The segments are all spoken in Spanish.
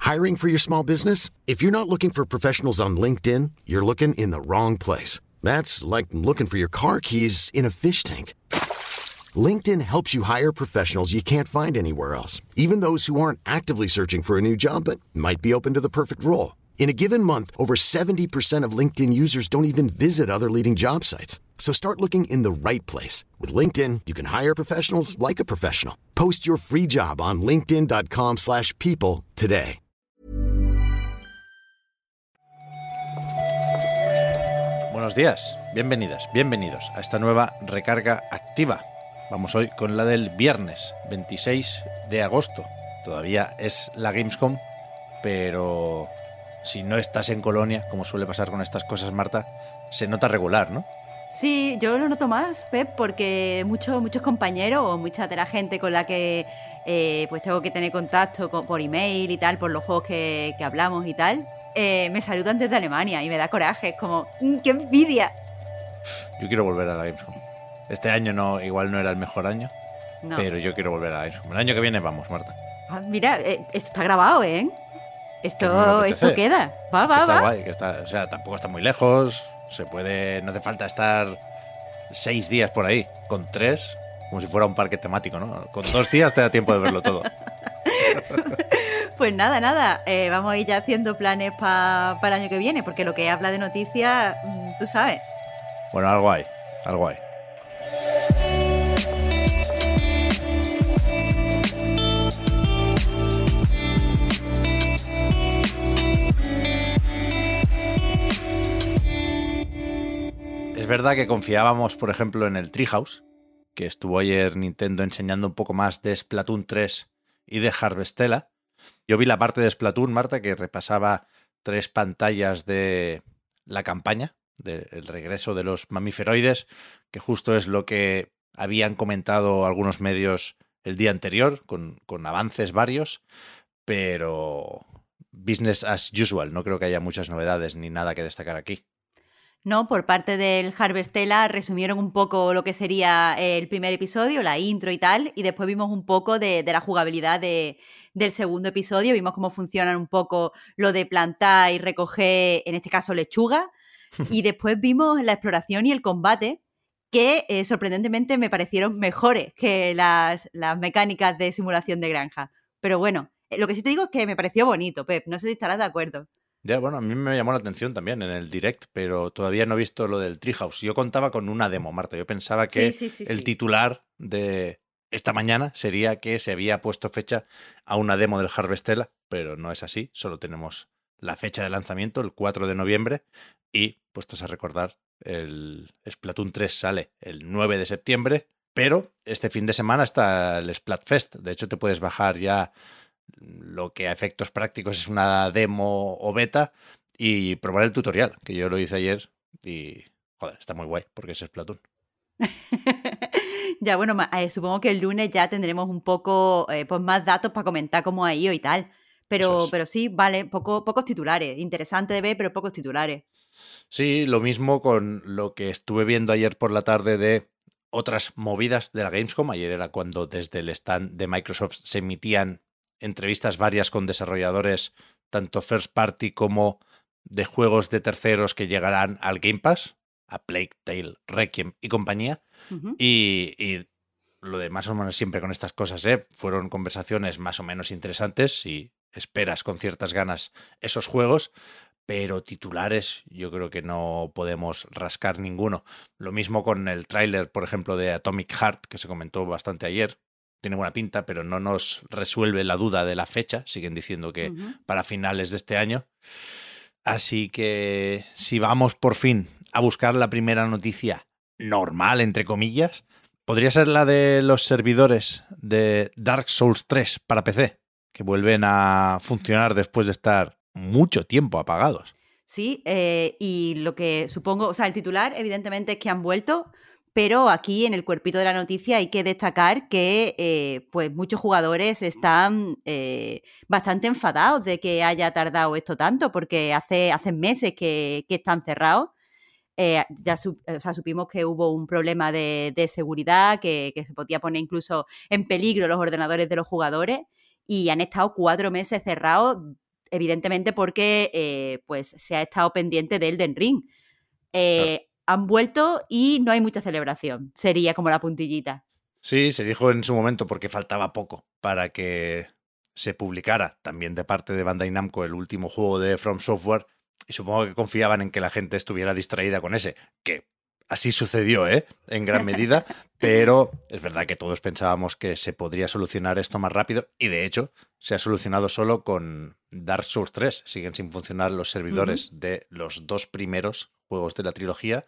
Hiring for your small business? If you're not looking for professionals on LinkedIn, you're looking in the wrong place. That's like looking for your car keys in a fish tank. LinkedIn helps you hire professionals you can't find anywhere else, even those who aren't actively searching for a new job but might be open to the perfect role. In a given month, over 70% of LinkedIn users don't even visit other leading job sites. So start looking in the right place. With LinkedIn, you can hire professionals like a professional. Post your free job on linkedin.com/people today. Buenos días, bienvenidas, bienvenidos a esta nueva recarga activa. Vamos hoy con la del viernes 26 de agosto. Todavía es la Gamescom, pero si no estás en Colonia, como suele pasar con estas cosas, Marta, se nota regular, ¿no? Sí, yo lo noto más, Pep, porque muchos compañeros o mucha de la gente con la que pues tengo que tener contacto por email y tal, por los juegos que hablamos y tal, me saludan desde Alemania y me da coraje, es como, ¡qué envidia! Yo quiero volver a la Gamescom. Este año igual no era el mejor año, no. Pero yo quiero volver a la Gamescom. El año que viene vamos, Marta. Ah, mira, esto está grabado, ¿eh? Esto queda. Va. Está guay, o sea, tampoco está muy lejos. Se puede, no hace falta estar 6 días por ahí. Con 3, como si fuera un parque temático, ¿no? Con 2 días te da tiempo de verlo todo. Pues nada. Vamos a ir ya haciendo planes para el año que viene, porque lo que habla de noticias, tú sabes. Bueno, algo hay. Es verdad que confiábamos, por ejemplo, en el Treehouse, que estuvo ayer Nintendo enseñando un poco más de Splatoon 3 y de Harvestella. Yo vi la parte de Splatoon, Marta, que repasaba 3 pantallas de la campaña, del regreso de los mamíferoides, que justo es lo que habían comentado algunos medios el día anterior, con avances varios, pero business as usual. No creo que haya muchas novedades ni nada que destacar aquí. No, por parte del Harvestella resumieron un poco lo que sería el primer episodio, la intro y tal, y después vimos un poco de la jugabilidad del segundo episodio, vimos cómo funcionan un poco lo de plantar y recoger, en este caso, lechuga, y después vimos la exploración y el combate, que sorprendentemente me parecieron mejores que las mecánicas de simulación de granja. Pero bueno, lo que sí te digo es que me pareció bonito, Pep, no sé si estarás de acuerdo. Ya, bueno, a mí me llamó la atención también en el direct, pero todavía no he visto lo del Treehouse. Yo contaba con una demo, Marta. Yo pensaba que el titular de esta mañana sería que se había puesto fecha a una demo del Harvestella, pero no es así. Solo tenemos la fecha de lanzamiento, el 4 de noviembre, y, puestos a recordar, el Splatoon 3 sale el 9 de septiembre, pero este fin de semana está el Splatfest. De hecho, te puedes bajar ya lo que a efectos prácticos es una demo o beta y probar el tutorial, que yo lo hice ayer y, joder, está muy guay porque es Splatoon. Ya, bueno, supongo que el lunes ya tendremos un poco pues más datos para comentar cómo ha ido y tal. Pero sí, vale, pocos titulares. Interesante de ver, pero pocos titulares. Sí, lo mismo con lo que estuve viendo ayer por la tarde de otras movidas de la Gamescom. Ayer era cuando desde el stand de Microsoft se emitían entrevistas varias con desarrolladores, tanto first party como de juegos de terceros que llegarán al Game Pass, a Plague Tale, Requiem y compañía. Uh-huh. Y lo de más o menos siempre con estas cosas, fueron conversaciones más o menos interesantes y esperas con ciertas ganas esos juegos, pero titulares yo creo que no podemos rascar ninguno. Lo mismo con el tráiler, por ejemplo, de Atomic Heart, que se comentó bastante ayer. Tiene buena pinta, pero no nos resuelve la duda de la fecha. Siguen diciendo que para finales de este año. Así que si vamos por fin a buscar la primera noticia normal, entre comillas, podría ser la de los servidores de Dark Souls 3 para PC, que vuelven a funcionar después de estar mucho tiempo apagados. Sí, y lo que supongo, o sea, el titular evidentemente es que han vuelto, pero aquí en el cuerpito de la noticia hay que destacar que pues muchos jugadores están bastante enfadados de que haya tardado esto tanto, porque hace meses que están cerrados. Supimos que hubo un problema de seguridad, que se podía poner incluso en peligro los ordenadores de los jugadores, y han estado 4 meses cerrados evidentemente porque pues se ha estado pendiente de Elden Ring. Claro. Han vuelto y no hay mucha celebración. Sería como la puntillita. Sí, se dijo en su momento porque faltaba poco para que se publicara también de parte de Bandai Namco el último juego de From Software y supongo que confiaban en que la gente estuviera distraída con ese, que así sucedió, en gran medida, pero es verdad que todos pensábamos que se podría solucionar esto más rápido y de hecho se ha solucionado solo con Dark Souls 3. Siguen sin funcionar los servidores de los 2 primeros juegos de la trilogía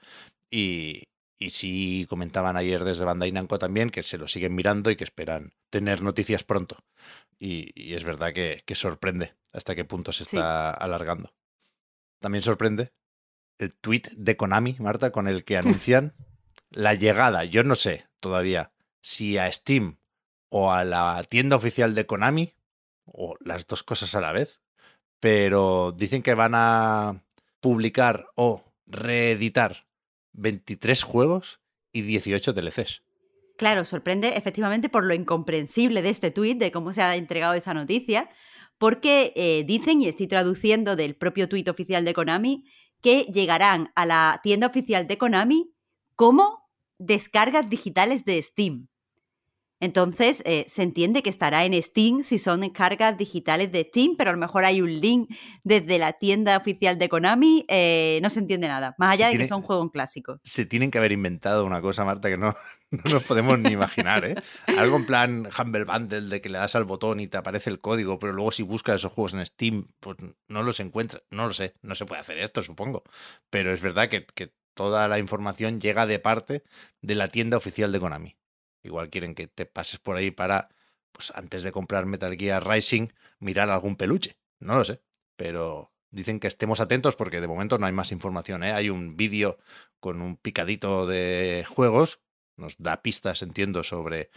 y sí comentaban ayer desde Bandai Namco también que se lo siguen mirando y que esperan tener noticias pronto. Y es verdad que sorprende hasta qué punto se está alargando. También sorprende el tweet de Konami, Marta, con el que anuncian la llegada, yo no sé todavía si a Steam o a la tienda oficial de Konami, o las dos cosas a la vez, pero dicen que van a publicar o reeditar 23 juegos y 18 DLCs. Claro, sorprende efectivamente por lo incomprensible de este tuit, de cómo se ha entregado esa noticia, porque dicen, y estoy traduciendo del propio tuit oficial de Konami, que llegarán a la tienda oficial de Konami como descargas digitales de Steam. Entonces, se entiende que estará en Steam si son descargas digitales de Steam, pero a lo mejor hay un link desde la tienda oficial de Konami, no se entiende nada, más allá de que son juegos clásicos. Se tienen que haber inventado una cosa, Marta, que no nos podemos ni imaginar, ¿eh? Algo en plan Humble Bundle, de que le das al botón y te aparece el código, pero luego si buscas esos juegos en Steam, pues no los encuentras. No lo sé, no se puede hacer esto, supongo. Pero es verdad que toda la información llega de parte de la tienda oficial de Konami. Igual quieren que te pases por ahí para, pues antes de comprar Metal Gear Rising, mirar algún peluche. No lo sé, pero dicen que estemos atentos porque de momento no hay más información, ¿eh? Hay un vídeo con un picadito de juegos, nos da pistas, entiendo, sobre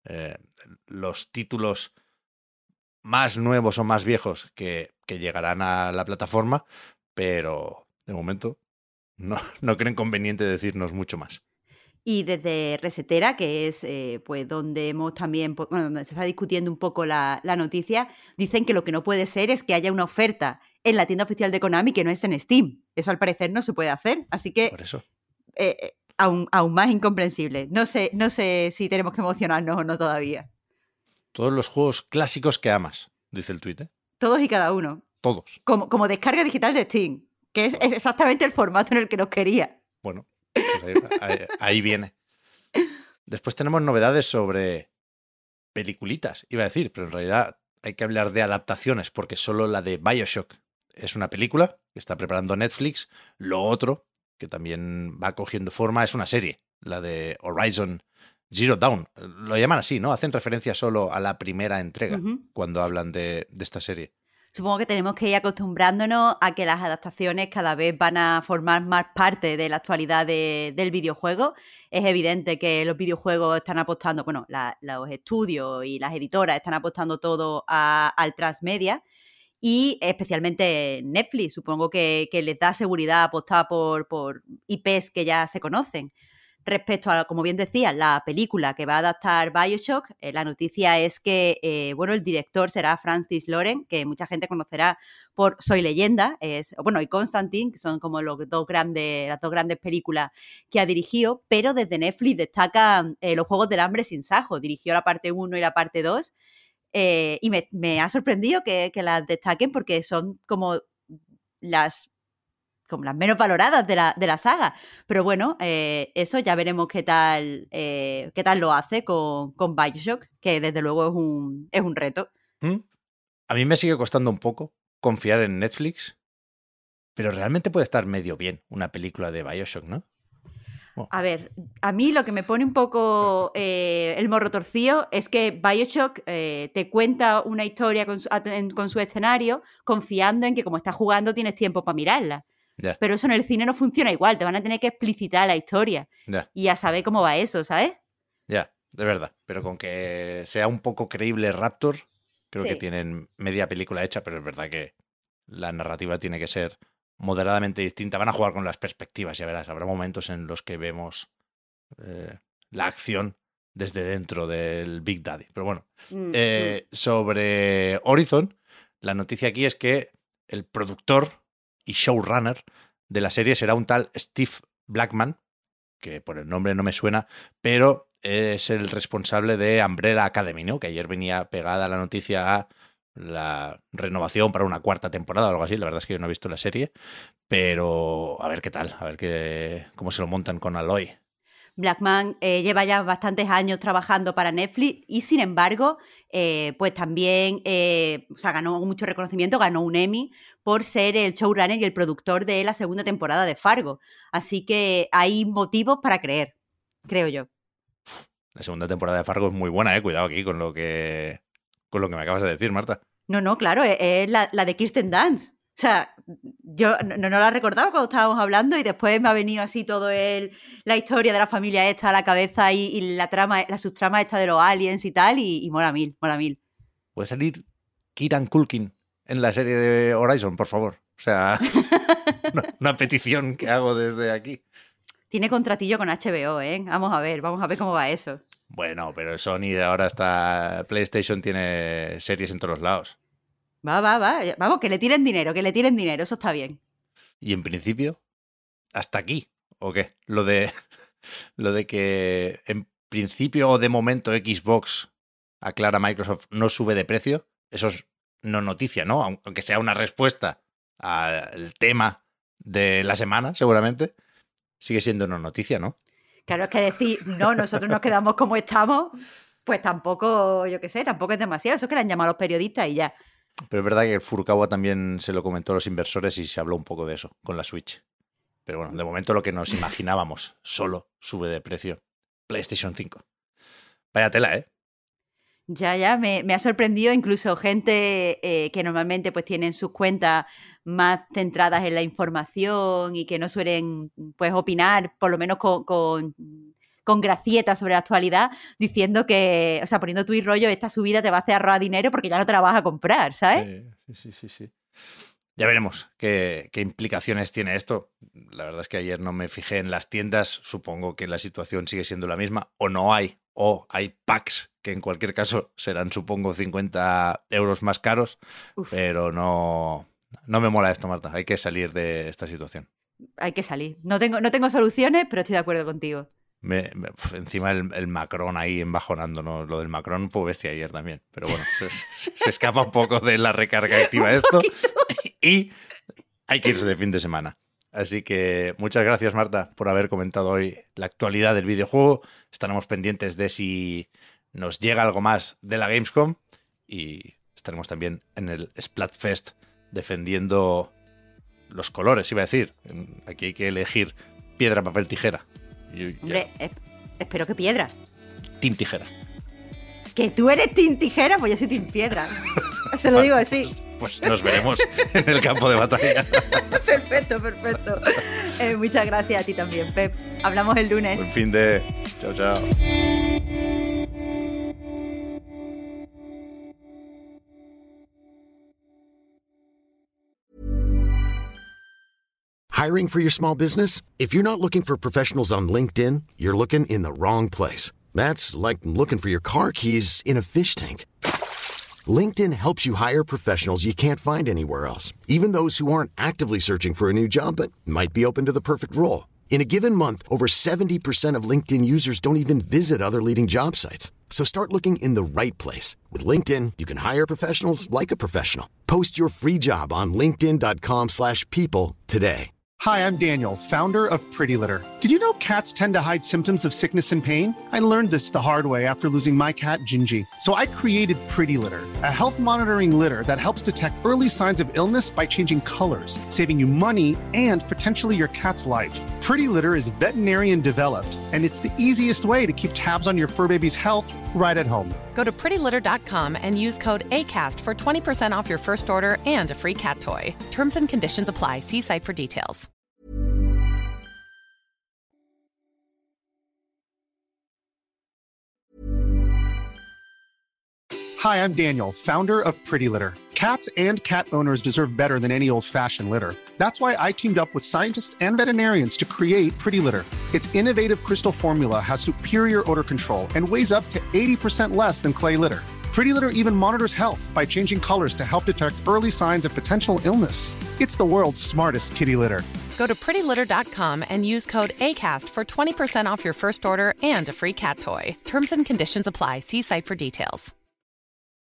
los títulos más nuevos o más viejos que llegarán a la plataforma, pero de momento no creen conveniente decirnos mucho más. Y desde Resetera, que es pues donde hemos también, bueno, donde se está discutiendo un poco la noticia, dicen que lo que no puede ser es que haya una oferta en la tienda oficial de Konami que no esté en Steam. Eso al parecer no se puede hacer, así que Por eso. Aún más incomprensible. No sé si tenemos que emocionarnos o no todavía. Todos los juegos clásicos que amas, dice el tuit, ¿eh? Todos y cada uno. Todos. Como descarga digital de Steam, que es exactamente el formato en el que nos quería. Bueno, pues ahí viene. Después tenemos novedades sobre peliculitas, iba a decir, pero en realidad hay que hablar de adaptaciones, porque solo la de BioShock es una película que está preparando Netflix. Lo otro, que también va cogiendo forma, es una serie, la de Horizon Zero Dawn. Lo llaman así, ¿no? Hacen referencia solo a la primera entrega cuando hablan de esta serie. Supongo que tenemos que ir acostumbrándonos a que las adaptaciones cada vez van a formar más parte de la actualidad del videojuego. Es evidente que los videojuegos están apostando, bueno, los estudios y las editoras están apostando todo al transmedia y especialmente Netflix. Supongo que les da seguridad apostar por IPs que ya se conocen. Respecto a, como bien decía, la película que va a adaptar BioShock, la noticia es que, el director será Francis Lawrence, que mucha gente conocerá por Soy Leyenda, y Constantine, que son como las dos grandes películas que ha dirigido, pero desde Netflix destacan Los Juegos del Hambre sin Sajo. Dirigió la parte 1 y la parte 2, y me ha sorprendido que las destaquen porque son como las menos valoradas de la saga. Pero bueno, eso ya veremos qué tal lo hace con BioShock, que desde luego es un reto. A mí me sigue costando un poco confiar en Netflix, pero realmente puede estar medio bien una película de BioShock, ¿no? A ver, a mí lo que me pone un poco el morro torcido es que BioShock te cuenta una historia con su escenario, confiando en que como estás jugando tienes tiempo para mirarla. Yeah. Pero eso en el cine no funciona igual, te van a tener que explicitar la historia. Yeah. Y ya sabes cómo va eso, ¿sabes? Ya, de verdad. Pero con que sea un poco creíble Raptor, creo que tienen media película hecha, pero es verdad que la narrativa tiene que ser moderadamente distinta. Van a jugar con las perspectivas, ya verás. Habrá momentos en los que vemos la acción desde dentro del Big Daddy. Pero bueno, sobre Horizon, La noticia aquí es que el productor y showrunner de la serie será un tal Steve Blackman, que por el nombre no me suena, pero es el responsable de Umbrella Academy, ¿no? Que ayer venía pegada la noticia a la renovación para una 4ª temporada o algo así. La verdad es que yo no he visto la serie, pero a ver qué tal, a ver cómo se lo montan con Aloy. Blackman lleva ya bastantes años trabajando para Netflix y, sin embargo, pues también ganó mucho reconocimiento, ganó un Emmy por ser el showrunner y el productor de la 2ª temporada de Fargo. Así que hay motivos para creer, creo yo. La 2ª temporada de Fargo es muy buena, cuidado aquí con lo que me acabas de decir, Marta. No, claro, es la de Kirsten Dunst. O sea, yo no la recordaba cuando estábamos hablando y después me ha venido así todo la historia de la familia esta a la cabeza y la subtrama esta de los aliens y tal, y mola mil. ¿Puede salir Kieran Culkin en la serie de Horizon, por favor? O sea, una petición que hago desde aquí. Tiene contratillo con HBO, ¿eh? Vamos a ver cómo va eso. Bueno, pero Sony ahora PlayStation tiene series en todos lados. Va. Vamos, que le tiren dinero, eso está bien. Y en principio, hasta aquí, ¿o qué? Lo de que en principio o de momento Xbox, aclara Microsoft, no sube de precio, eso es no noticia, ¿no? Aunque sea una respuesta al tema de la semana, seguramente, sigue siendo no noticia, ¿no? Claro, es que decir, no, nosotros nos quedamos como estamos, pues tampoco, yo qué sé, tampoco es demasiado. Eso es que le han llamado a los periodistas y ya. Pero es verdad que Furukawa también se lo comentó a los inversores y se habló un poco de eso con la Switch. Pero bueno, de momento lo que nos imaginábamos solo sube de precio. PlayStation 5. Vaya tela, ¿eh? Ya, me ha sorprendido incluso gente que normalmente pues tienen sus cuentas más centradas en la información y que no suelen pues opinar, por lo menos con gracietas sobre la actualidad, diciendo que, o sea, poniendo tu rollo, esta subida te va a hacer ahorrar dinero porque ya no te la vas a comprar, ¿sabes? Sí. Ya veremos qué implicaciones tiene esto. La verdad es que ayer no me fijé en las tiendas. Supongo que la situación sigue siendo la misma. O hay packs que en cualquier caso serán, supongo, 50 euros más caros. Uf. Pero no me mola esto, Marta. Hay que salir de esta situación. Hay que salir. No tengo soluciones, pero estoy de acuerdo contigo. Encima el Macron ahí embajonando, ¿no? Lo del Macron fue bestia ayer también. Pero bueno, se escapa un poco de la recarga activa esto. Y hay que irse de fin de semana. Así que muchas gracias, Marta, por haber comentado hoy la actualidad del videojuego. Estaremos pendientes de si nos llega algo más de la Gamescom y estaremos también en el Splatfest defendiendo los colores, iba a decir. Aquí hay que elegir piedra, papel, tijera. Hombre, espero que piedra. Team tijera. ¿Que tú eres team tijera? Pues yo soy team piedra. Se lo digo así. Pues nos veremos en el campo de batalla. Perfecto. Muchas gracias a ti también, Pep. Hablamos el lunes. Buen fin de... Chao. Hiring for your small business? If you're not looking for professionals on LinkedIn, you're looking in the wrong place. That's like looking for your car keys in a fish tank. LinkedIn helps you hire professionals you can't find anywhere else, even those who aren't actively searching for a new job but might be open to the perfect role. In a given month, over 70% of LinkedIn users don't even visit other leading job sites. So start looking in the right place. With LinkedIn, you can hire professionals like a professional. Post your free job on linkedin.com/people today. Hi, I'm Daniel, founder of Pretty Litter. Did you know cats tend to hide symptoms of sickness and pain? I learned this the hard way after losing my cat, Gingy. So I created Pretty Litter, a health monitoring litter that helps detect early signs of illness by changing colors, saving you money and potentially your cat's life. Pretty Litter is veterinarian developed, and it's the easiest way to keep tabs on your fur baby's health right at home. Go to prettylitter.com and use code ACAST for 20% off your first order and a free cat toy. Terms and conditions apply. See site for details. Hi, I'm Daniel, founder of Pretty Litter. Cats and cat owners deserve better than any old-fashioned litter. That's why I teamed up with scientists and veterinarians to create Pretty Litter. Its innovative crystal formula has superior odor control and weighs up to 80% less than clay litter. Pretty Litter even monitors health by changing colors to help detect early signs of potential illness. It's the world's smartest kitty litter. Go to prettylitter.com and use code ACAST for 20% off your first order and a free cat toy. Terms and conditions apply. See site for details.